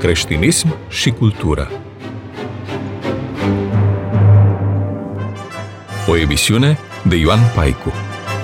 creștinism și cultură. O emisiune de Ioan Paicu.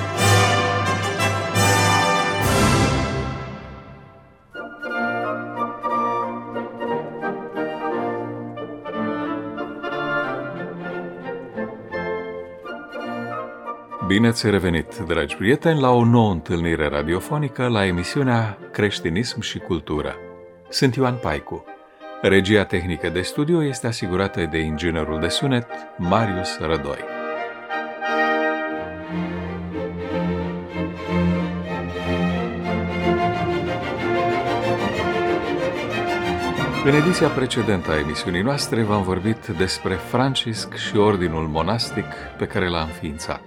Bine ați revenit, dragi prieteni, la o nouă întâlnire radiofonică la emisiunea Creștinism și cultură. Sunt Ioan Paicu. Regia tehnică de studio este asigurată de inginerul de sunet Marius Rădoi. În ediția precedentă a emisiunii noastre v-am vorbit despre Francisc și ordinul monastic pe care l-a înființat.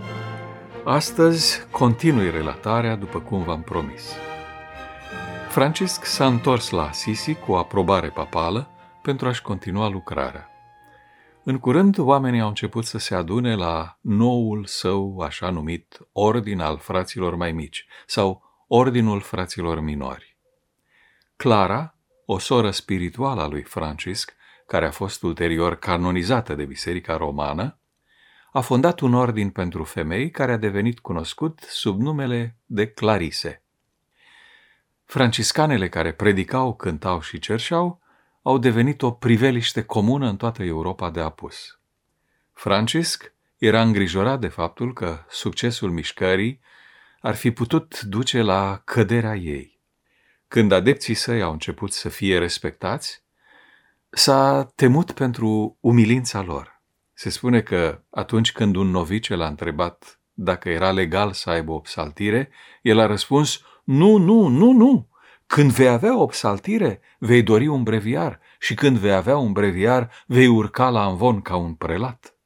Astăzi continui relatarea după cum v-am promis. Francisc s-a întors la Assisi cu aprobare papală pentru a-și continua lucrarea. În curând, oamenii au început să se adune la noul său așa numit Ordin al Fraților mai mici sau Ordinul Fraților minori. Clara, o soră spirituală a lui Francisc, care a fost ulterior canonizată de Biserica Romană, a fondat un ordin pentru femei care a devenit cunoscut sub numele de Clarise. Franciscanele care predicau, cântau și cerșeau au devenit o priveliște comună în toată Europa de apus. Francisc era îngrijorat de faptul că succesul mișcării ar fi putut duce la căderea ei. Când adepții săi au început să fie respectați, s-a temut pentru umilința lor. Se spune că atunci când un novice l-a întrebat dacă era legal să aibă o psaltire, el a răspuns: Nu. Când vei avea o psaltire, vei dori un breviar și când vei avea un breviar, vei urca la amvon ca un prelat.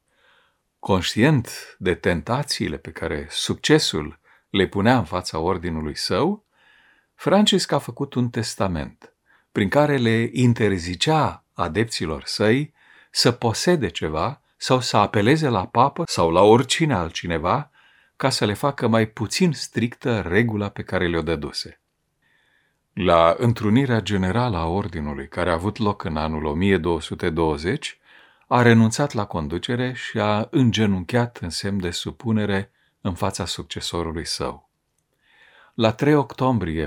Conștient de tentațiile pe care succesul le punea în fața ordinului său, Francisc a făcut un testament prin care le interzicea adepților săi să posede ceva sau să apeleze la papă sau la oricine altcineva ca să le facă mai puțin strictă regula pe care le-o dăduse. La întrunirea generală a ordinului, care a avut loc în anul 1220, a renunțat la conducere și a îngenunchiat în semn de supunere în fața succesorului său. La 3 octombrie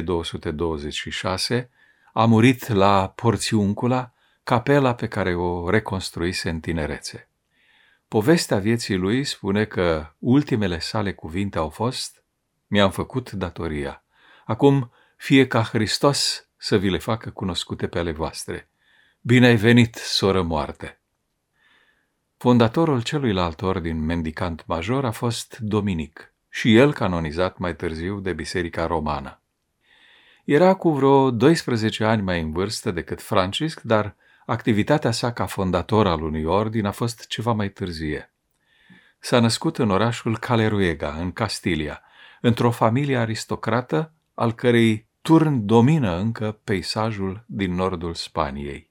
1226 a murit la Porțiuncula, capela pe care o reconstruise în tinerețe. Povestea vieții lui spune că ultimele sale cuvinte au fost: mi-am făcut datoria. Acum fie ca Hristos să vi le facă cunoscute pe ale voastre. Bine ai venit, soră moarte! Fondatorul celuilalt ordin mendicant major a fost Dominic, și el canonizat mai târziu de Biserica Romană. Era cu vreo 12 ani mai în vârstă decât Francisc, dar activitatea sa ca fondator al unui ordin a fost ceva mai târzie. S-a născut în orașul Caleruega, în Castilia, într-o familie aristocrată, al cărei turn domină încă peisajul din nordul Spaniei.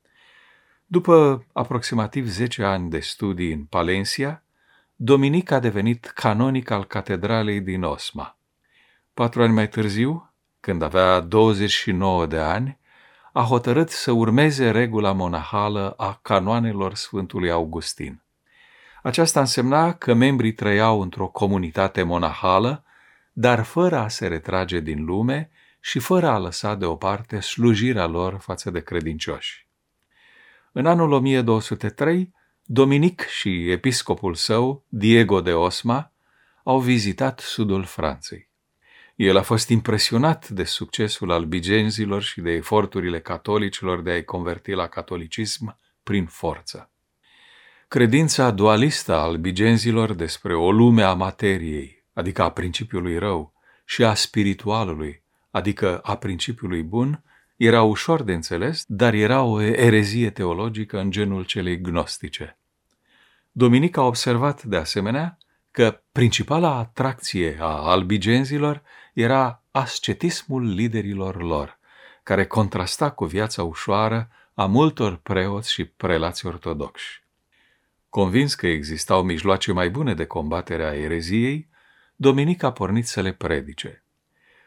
După aproximativ 10 ani de studii în Palencia, Dominic a devenit canonic al catedralei din Osma. 4 ani mai târziu, când avea 29 de ani, a hotărât să urmeze regula monahală a canoanelor Sfântului Augustin. Aceasta însemna că membrii trăiau într-o comunitate monahală, dar fără a se retrage din lume și fără a lăsa deoparte slujirea lor față de credincioși. În anul 1203, Dominic și episcopul său, Diego de Osma, au vizitat sudul Franței. El a fost impresionat de succesul albigenzilor și de eforturile catolicilor de a-i converti la catolicism prin forță. Credința dualistă a albigenzilor despre o lume a materiei, adică a principiului rău, și a spiritualului, adică a principiului bun, era ușor de înțeles, dar era o erezie teologică în genul celei gnostice. Dominic a observat de asemenea că principala atracție a albigenzilor era ascetismul liderilor lor, care contrasta cu viața ușoară a multor preoți și prelați ortodoxi. Convins că existau mijloace mai bune de combatere a ereziei, Dominic a pornit să le predice.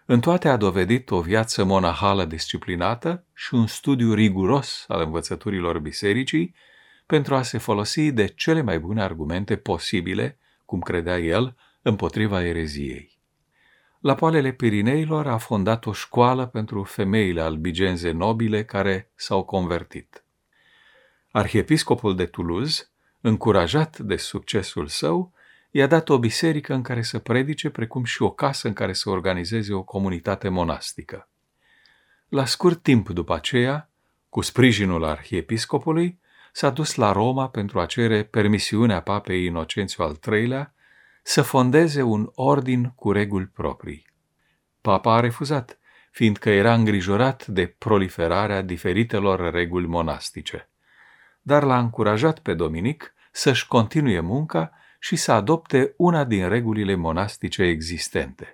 În toate a dovedit o viață monahală disciplinată și un studiu riguros al învățăturilor bisericii pentru a se folosi de cele mai bune argumente posibile, cum credea el, împotriva ereziei. La poalele Pirineilor a fondat o școală pentru femeile albigenze nobile care s-au convertit. Arhiepiscopul de Toulouse, încurajat de succesul său, i-a dat o biserică în care să predice, precum și o casă în care să organizeze o comunitate monastică. La scurt timp după aceea, cu sprijinul arhiepiscopului, s-a dus la Roma pentru a cere permisiunea papei Inocențiu al III-lea să fondeze un ordin cu reguli proprii. Papa a refuzat, fiindcă era îngrijorat de proliferarea diferitelor reguli monastice, dar l-a încurajat pe Dominic să-și continue munca și să adopte una din regulile monastice existente.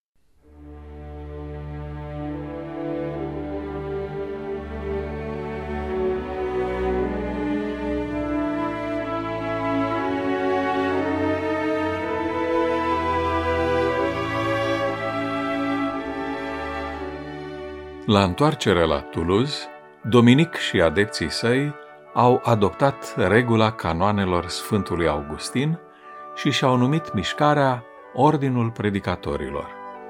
La întoarcerea la Toulouse, Dominic și adepții săi au adoptat regula canoanelor Sfântului Augustin și și-au numit mișcarea Ordinul Predicatorilor.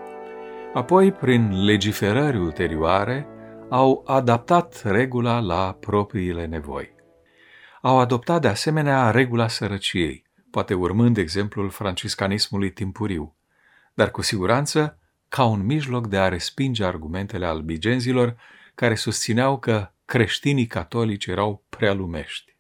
Apoi, prin legiferări ulterioare, au adaptat regula la propriile nevoi. Au adoptat de asemenea regula sărăciei, poate urmând exemplul franciscanismului timpuriu, dar cu siguranță ca un mijloc de a respinge argumentele albigenzilor care susțineau că creștinii catolici erau prea lumești.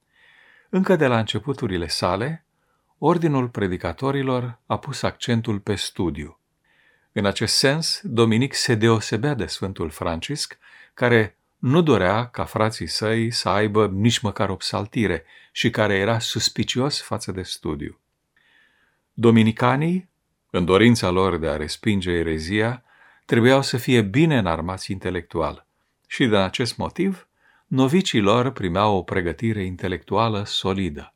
Încă de la începuturile sale, Ordinul Predicatorilor a pus accentul pe studiu. În acest sens, Dominic se deosebea de Sfântul Francisc, care nu dorea ca frații săi să aibă nici măcar o psaltire și care era suspicios față de studiu. Dominicanii, în dorința lor de a respinge erezia, trebuiau să fie bine înarmați intelectual și, din acest motiv, novicii lor primeau o pregătire intelectuală solidă.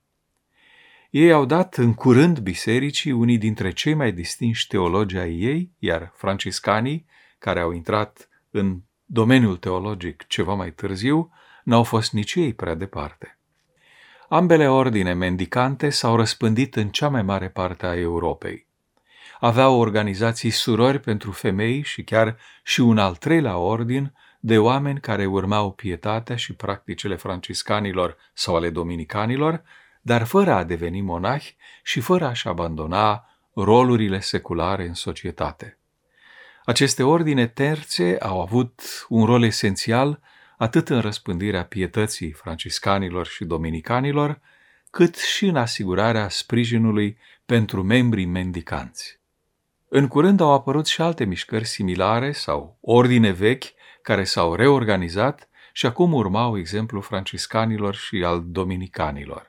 Ei au dat în curând bisericii unii dintre cei mai distinși teologi ai ei, iar franciscanii, care au intrat în domeniul teologic ceva mai târziu, n-au fost nici ei prea departe. Ambele ordine mendicante s-au răspândit în cea mai mare parte a Europei. Aveau organizații surori pentru femei și chiar și un al treilea ordin de oameni care urmau pietatea și practicile franciscanilor sau ale dominicanilor, dar fără a deveni monahi și fără a-și abandona rolurile seculare în societate. Aceste ordine terțe au avut un rol esențial atât în răspândirea pietății franciscanilor și dominicanilor, cât și în asigurarea sprijinului pentru membrii mendicanți. În curând au apărut și alte mișcări similare sau ordine vechi care s-au reorganizat și acum urmau exemplul franciscanilor și al dominicanilor.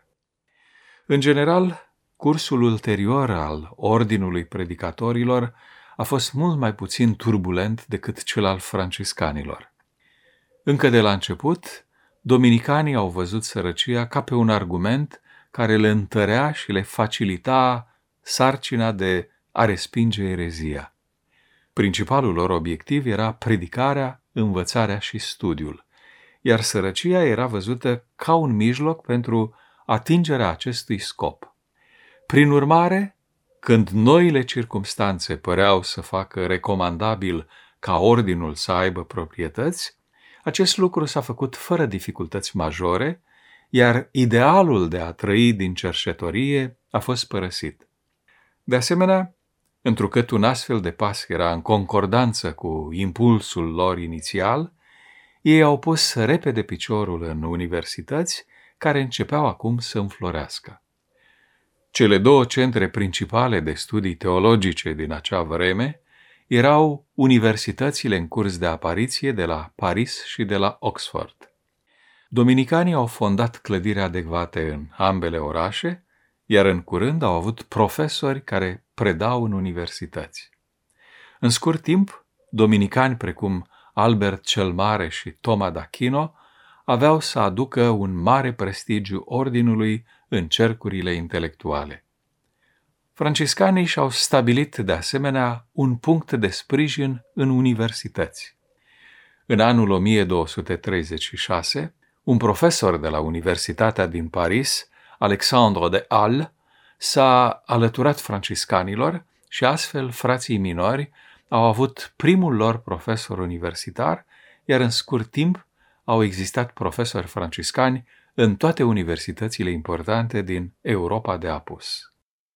În general, cursul ulterior al Ordinului Predicatorilor a fost mult mai puțin turbulent decât cel al franciscanilor. Încă de la început, dominicanii au văzut sărăcia ca pe un argument care le întărea și le facilita sarcina de a respinge erezia. Principalul lor obiectiv era predicarea, învățarea și studiul, iar sărăcia era văzută ca un mijloc pentru atingerea acestui scop. Prin urmare, când noile circumstanțe păreau să facă recomandabil ca ordinul să aibă proprietăți, acest lucru s-a făcut fără dificultăți majore, iar idealul de a trăi din cerșetorie a fost părăsit. De asemenea, întrucât un astfel de pas era în concordanță cu impulsul lor inițial, ei au pus repede piciorul în universități care începeau acum să înflorească. Cele două centre principale de studii teologice din acea vreme erau universitățile în curs de apariție de la Paris și de la Oxford. Dominicanii au fondat clădiri adecvate în ambele orașe, iar în curând au avut profesori care predau în universități. În scurt timp, dominicani precum Albert cel Mare și Toma d'Aquino aveau să aducă un mare prestigiu ordinului în cercurile intelectuale. Franciscanii și-au stabilit de asemenea un punct de sprijin în universități. În anul 1236, un profesor de la Universitatea din Paris, Alexandre de Halle, s-a alăturat franciscanilor și astfel frații minori au avut primul lor profesor universitar, iar în scurt timp au existat profesori franciscani în toate universitățile importante din Europa de apus.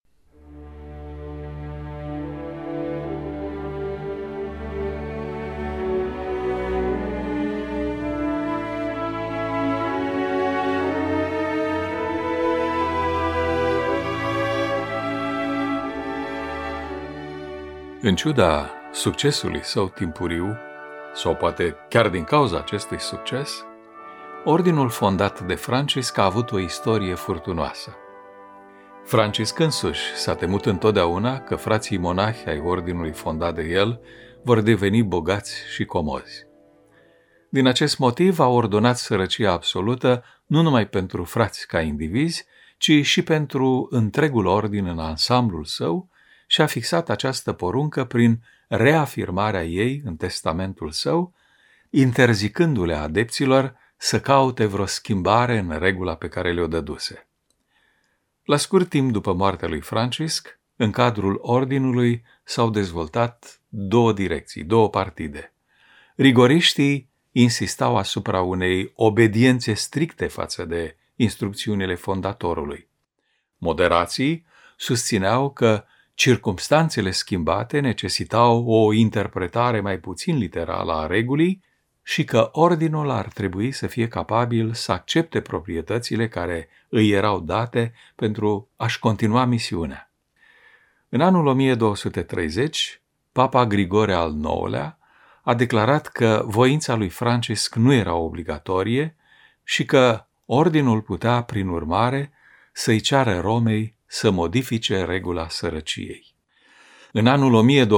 În ciuda succesului său timpuriu, sau poate chiar din cauza acestui succes, ordinul fondat de Francisc a avut o istorie furtunoasă. Francisc însuși s-a temut întotdeauna că frații monahi ai ordinului fondat de el vor deveni bogați și comozi. Din acest motiv a ordonat sărăcia absolută nu numai pentru frați ca indivizi, ci și pentru întregul ordin în ansamblul său și a fixat această poruncă prin reafirmarea ei în testamentul său, interzicându-le adepților să caute vreo schimbare în regula pe care le-o dăduse. La scurt timp după moartea lui Francisc, în cadrul ordinului s-au dezvoltat două direcții, două partide. Rigoriștii insistau asupra unei obediențe stricte față de instrucțiunile fondatorului. Moderații susțineau că circumstanțele schimbate necesitau o interpretare mai puțin literală a regulii și că ordinul ar trebui să fie capabil să accepte proprietățile care îi erau date pentru a-și continua misiunea. În anul 1230, Papa Grigore al IX-lea a declarat că voința lui Francisc nu era obligatorie și că ordinul putea, prin urmare, să-i ceară Romei să modifice regula sărăciei. În anul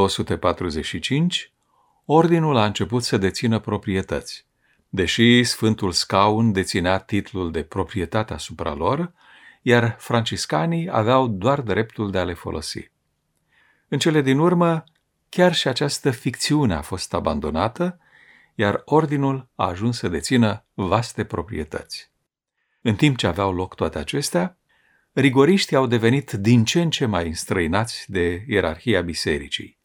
1245, ordinul a început să dețină proprietăți, deși Sfântul Scaun deținea titlul de proprietate asupra lor, iar franciscanii aveau doar dreptul de a le folosi. În cele din urmă, chiar și această ficțiune a fost abandonată, iar ordinul a ajuns să dețină vaste proprietăți. În timp ce aveau loc toate acestea, rigoriștii au devenit din ce în ce mai înstrăinați de ierarhia bisericii.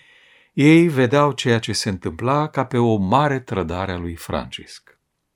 Ei vedeau ceea ce se întâmpla ca pe o mare trădare a lui Francisc.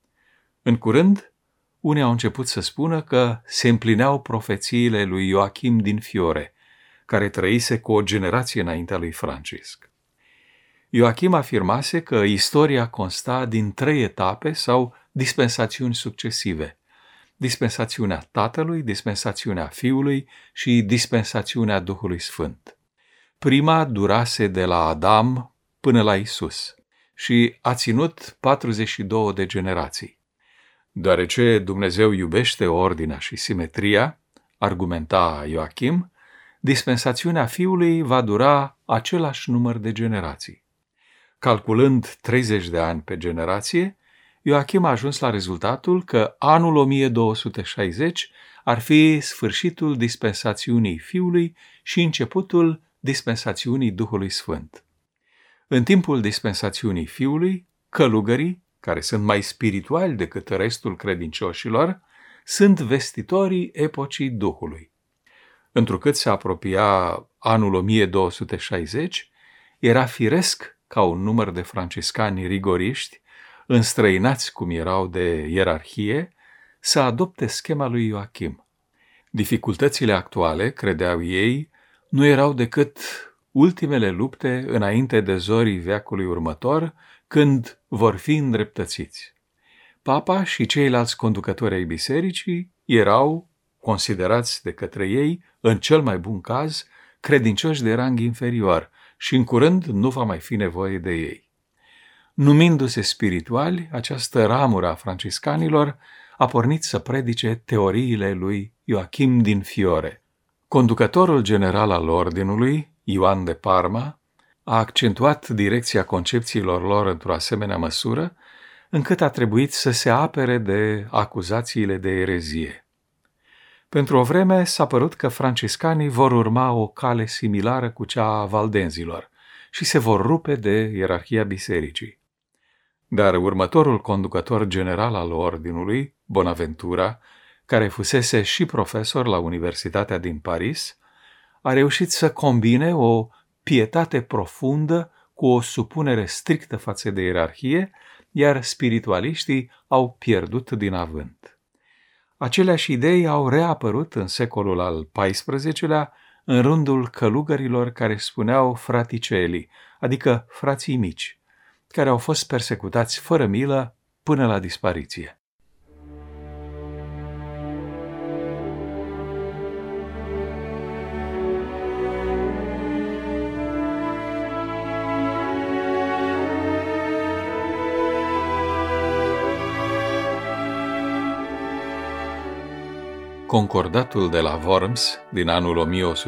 În curând, unii au început să spună că se împlineau profețiile lui Ioachim din Fiore, care trăise cu o generație înaintea lui Francisc. Ioachim afirmase că istoria consta din 3 etape sau dispensațiuni succesive: dispensațiunea Tatălui, dispensațiunea Fiului și dispensațiunea Duhului Sfânt. Prima durase de la Adam până la Isus și a ținut 42 de generații. Deoarece Dumnezeu iubește ordinea și simetria, argumenta Ioachim, dispensațiunea Fiului va dura același număr de generații. Calculând 30 de ani pe generație, Ioachim a ajuns la rezultatul că anul 1260 ar fi sfârșitul dispensațiunii Fiului și începutul dispensațiunii Duhului Sfânt. În timpul dispensațiunii Fiului, călugării, care sunt mai spirituali decât restul credincioșilor, sunt vestitorii epocii Duhului. Întrucât se apropia anul 1260, era firesc ca un număr de franciscani rigoriști, înstrăinați cum erau de ierarhie, să adopte schema lui Ioachim. Dificultățile actuale, credeau ei, nu erau decât ultimele lupte înainte de zorii veacului următor, când vor fi îndreptățiți. Papa și ceilalți conducători ai bisericii erau considerați de către ei, în cel mai bun caz, credincioși de rang inferior și în curând nu va mai fi nevoie de ei. Numindu-se spirituali, această ramură a franciscanilor a pornit să predice teoriile lui Ioachim din Fiore. Conducătorul general al ordinului, Ioan de Parma, a accentuat direcția concepțiilor lor într-o asemenea măsură, încât a trebuit să se apere de acuzațiile de erezie. Pentru o vreme s-a părut că franciscanii vor urma o cale similară cu cea a valdenzilor și se vor rupe de ierarhia bisericii. Dar următorul conducător general al ordinului, Bonaventura, care fusese și profesor la Universitatea din Paris, a reușit să combine o pietate profundă cu o supunere strictă față de ierarhie, iar spiritualiștii au pierdut din avânt. Aceleași idei au reapărut în secolul al XIV-lea în rândul călugărilor care spuneau fraticelii, adică frații mici, care au fost persecutați fără milă până la dispariție. Concordatul de la Worms din anul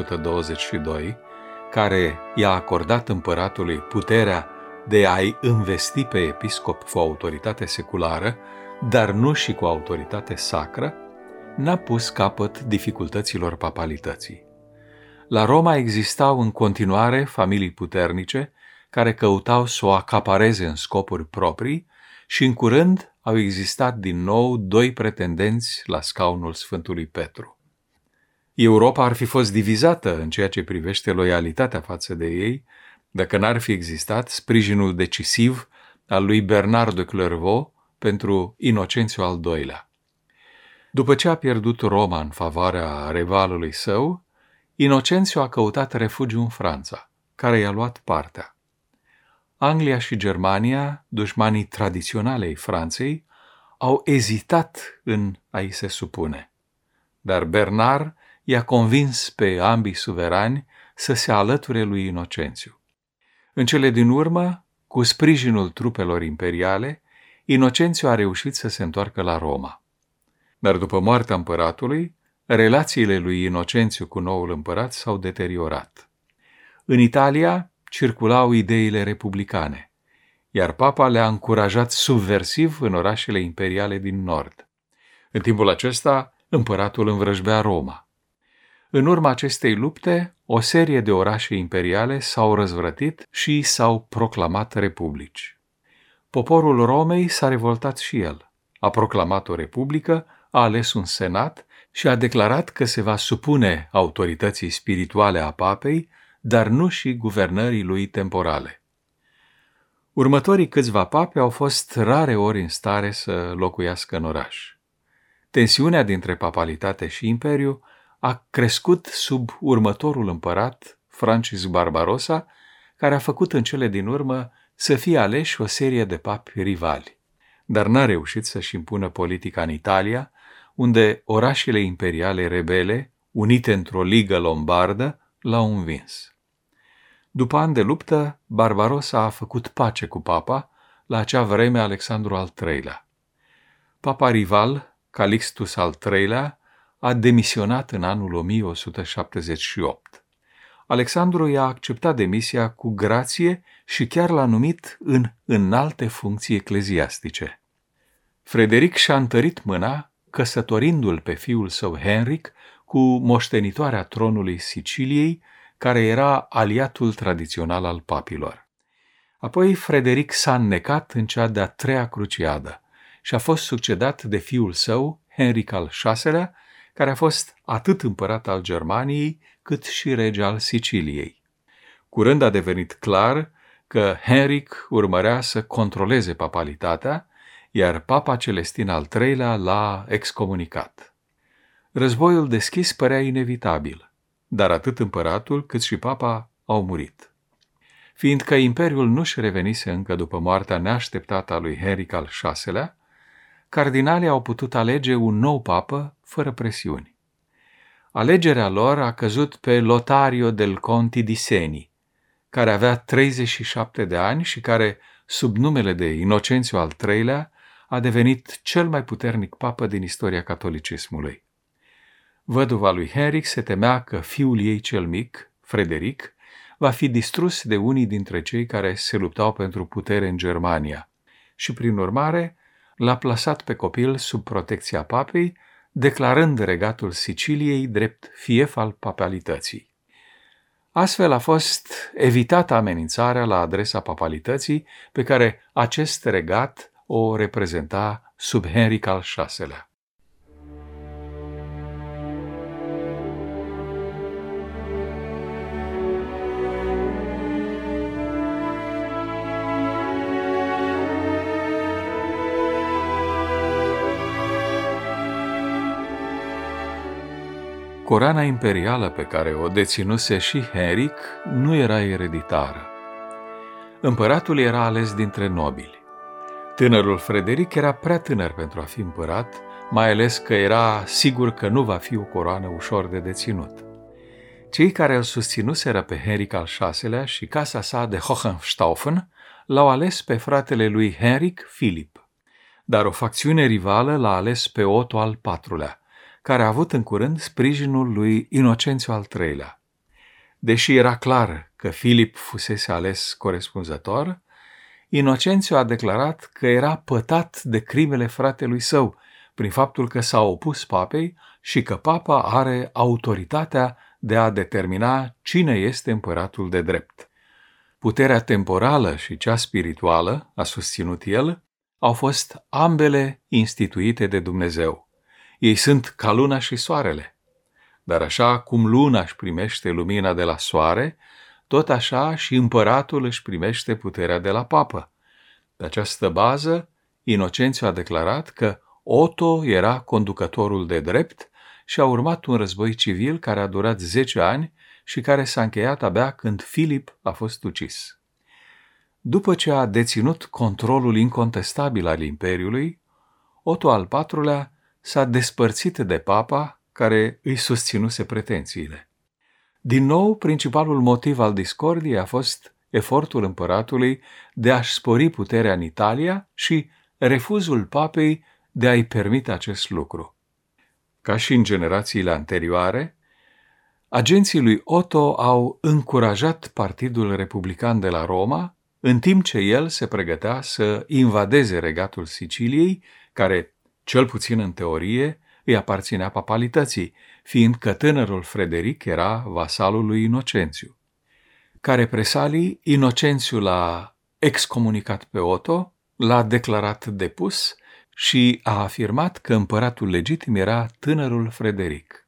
1122, care i-a acordat împăratului puterea de a-i învesti pe episcop cu autoritate seculară, dar nu și cu autoritate sacră, n-a pus capăt dificultăților papalității. La Roma existau în continuare familii puternice care căutau să o acapareze în scopuri proprii și în curând au existat din nou doi pretendenți la scaunul Sfântului Petru. Europa ar fi fost divizată în ceea ce privește loialitatea față de ei dacă n-ar fi existat sprijinul decisiv al lui Bernard de Clairvaux pentru Inocențiu al II-lea. După ce a pierdut Roma în favoarea rivalului său, Inocențiu a căutat refugiu în Franța, care i-a luat partea. Anglia și Germania, dușmanii tradiționale ai Franței, au ezitat în a-i se supune. Dar Bernard i-a convins pe ambii suverani să se alăture lui Inocențiu. În cele din urmă, cu sprijinul trupelor imperiale, Inocențiu a reușit să se întoarcă la Roma. Dar după moartea împăratului, relațiile lui Inocențiu cu noul împărat s-au deteriorat. În Italia circulau ideile republicane, iar papa le-a încurajat subversiv în orașele imperiale din nord. În timpul acesta, împăratul învrăjbea Roma. În urma acestei lupte, o serie de orașe imperiale s-au răzvrătit și s-au proclamat republici. Poporul Romei s-a revoltat și el. A proclamat o republică, a ales un senat și a declarat că se va supune autorității spirituale a papei, dar nu și guvernării lui temporale. Următorii câțiva papi au fost rare ori în stare să locuiască în oraș. Tensiunea dintre papalitate și imperiu a crescut sub următorul împărat, Francis Barbarossa, care a făcut în cele din urmă să fie aleși o serie de papi rivali, dar n-a reușit să-și impună politica în Italia, unde orașele imperiale rebele, unite într-o ligă lombardă, l-au învins. După ani de luptă, Barbarossa a făcut pace cu papa, la acea vreme Alexandru al III-lea. Papa rival, Calixtus al III-lea, a demisionat în anul 1178. Alexandru i-a acceptat demisia cu grație și chiar l-a numit în înalte funcții ecleziastice. Frederic și-a întărit mâna, căsătorindu-l pe fiul său Henric cu moștenitoarea tronului Siciliei, care era aliatul tradițional al papilor. Apoi Frederic s-a înnecat în cea de-a treia cruciadă și a fost succedat de fiul său, Henric al VI-lea, care a fost atât împărat al Germaniei, cât și rege al Siciliei. Curând a devenit clar că Henric urmărea să controleze papalitatea, iar papa Celestin al III-lea l-a excomunicat. Războiul deschis părea inevitabil, dar atât împăratul cât și papa au murit. Fiindcă imperiul nu-și revenise încă după moartea neașteptată a lui Henric al VI-lea, cardinalii au putut alege un nou papă fără presiuni. Alegerea lor a căzut pe Lotario del Conti di Seni, care avea 37 de ani și care, sub numele de Inocențiu al III-lea, a devenit cel mai puternic papă din istoria catolicismului. Văduva lui Henric se temea că fiul ei cel mic, Frederic, va fi distrus de unii dintre cei care se luptau pentru putere în Germania și, prin urmare, l-a plasat pe copil sub protecția papei, declarând regatul Siciliei drept fief al papalității. Astfel a fost evitată amenințarea la adresa papalității pe care acest regat o reprezenta sub Henric al VI-lea. Coroana imperială pe care o deținuse și Henric nu era ereditară. Împăratul era ales dintre nobili. Tânărul Frederic era prea tânăr pentru a fi împărat, mai ales că era sigur că nu va fi o coroană ușor de deținut. Cei care îl susținuseră pe Henric al VI-lea și casa sa de Hohenstaufen l-au ales pe fratele lui Henric, Filip, dar o facțiune rivală l-a ales pe Otto al IV-lea, care a avut în curând sprijinul lui Inocențiu al III-lea. Deși era clar că Filip fusese ales corespunzător, Inocențiu a declarat că era pătat de crimele fratelui său, prin faptul că s-a opus papei și că papa are autoritatea de a determina cine este împăratul de drept. Puterea temporală și cea spirituală, a susținut el, au fost ambele instituite de Dumnezeu. Ei sunt ca luna și soarele. Dar așa cum luna își primește lumina de la soare, tot așa și împăratul își primește puterea de la papă. Pe această bază, Inocențiu a declarat că Otto era conducătorul de drept și a urmat un război civil care a durat 10 ani și care s-a încheiat abia când Filip a fost ucis. După ce a deținut controlul incontestabil al Imperiului, Otto al IV-lea s-a despărțit de papa care îi susținuse pretențiile. Din nou, principalul motiv al discordiei a fost efortul împăratului de a-și spori puterea în Italia și refuzul papei de a-i permite acest lucru. Ca și în generațiile anterioare, agenții lui Otto au încurajat Partidul Republican de la Roma, în timp ce el se pregătea să invadeze regatul Siciliei, care, cel puțin în teorie, îi aparținea papalității, fiindcă tânărul Frederic era vasalul lui Inocențiu. Ca represalii, Inocențiu l-a excomunicat pe Otto, l-a declarat depus și a afirmat că împăratul legitim era tânărul Frederic.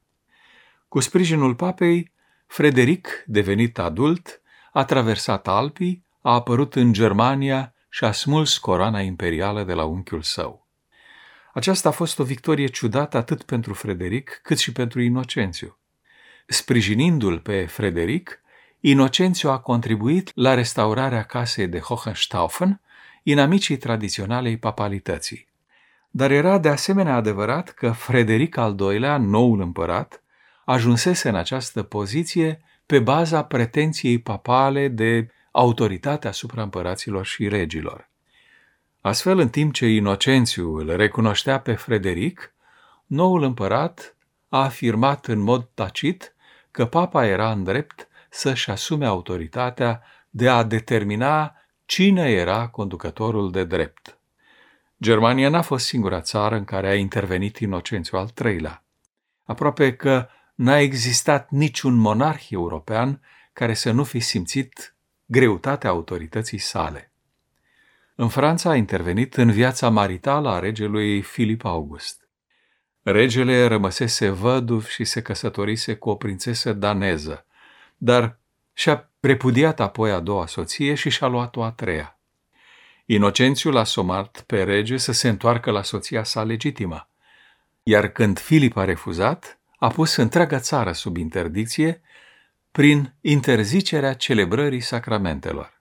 Cu sprijinul papei, Frederic, devenit adult, a traversat Alpii, a apărut în Germania și a smuls coroana imperială de la unchiul său. Aceasta a fost o victorie ciudată atât pentru Frederic cât și pentru Inocențiu. Sprijinindu-l pe Frederic, Inocențiu a contribuit la restaurarea casei de Hohenstaufen, inamicii tradiționalei papalității. Dar era de asemenea adevărat că Frederic al II-lea, noul împărat, ajunsese în această poziție pe baza pretenției papale de autoritate asupra împăraților și regilor. Astfel, în timp ce Inocențiu îl recunoștea pe Frederic, noul împărat a afirmat în mod tacit că papa era în drept să-și asume autoritatea de a determina cine era conducătorul de drept. Germania n-a fost singura țară în care a intervenit Inocențiu al III-lea. Aproape că n-a existat niciun monarh european care să nu fi simțit greutatea autorității sale. În Franța a intervenit în viața maritală a regelui Filip August. Regele rămăsese văduv și se căsătorise cu o prințesă daneză, dar și-a repudiat apoi a doua soție și și-a luat o a treia. Inocențiu l-a somat pe rege să se întoarcă la soția sa legitimă, iar când Filip a refuzat, a pus întreaga țară sub interdicție prin interzicerea celebrării sacramentelor.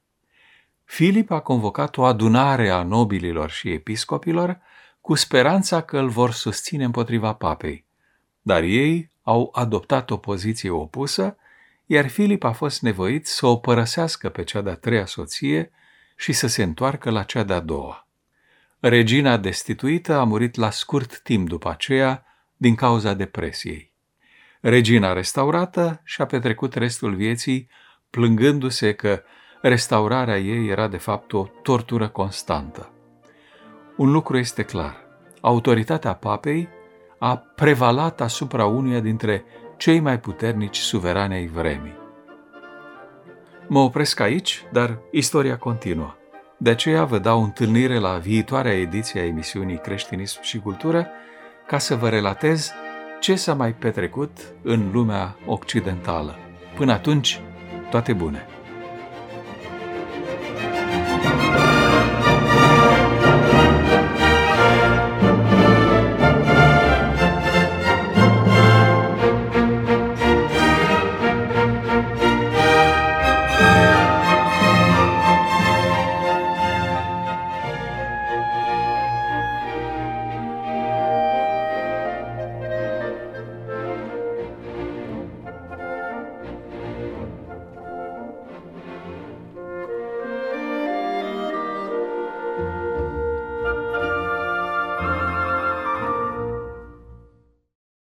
Filip a convocat o adunare a nobililor și episcopilor cu speranța că îl vor susține împotriva papei, dar ei au adoptat o poziție opusă, iar Filip a fost nevoit să o părăsească pe cea de-a treia soție și să se întoarcă la cea de-a doua. Regina destituită a murit la scurt timp după aceea din cauza depresiei. Regina restaurată și-a petrecut restul vieții plângându-se că restaurarea ei era de fapt o tortură constantă. Un lucru este clar: autoritatea papei a prevalat asupra unuia dintre cei mai puternici suverani ai vremii. Mă opresc aici, dar istoria continuă. De aceea vă dau întâlnire la viitoarea ediție a emisiunii Creștinism și Cultură, ca să vă relatez ce s-a mai petrecut în lumea occidentală. Până atunci, toate bune!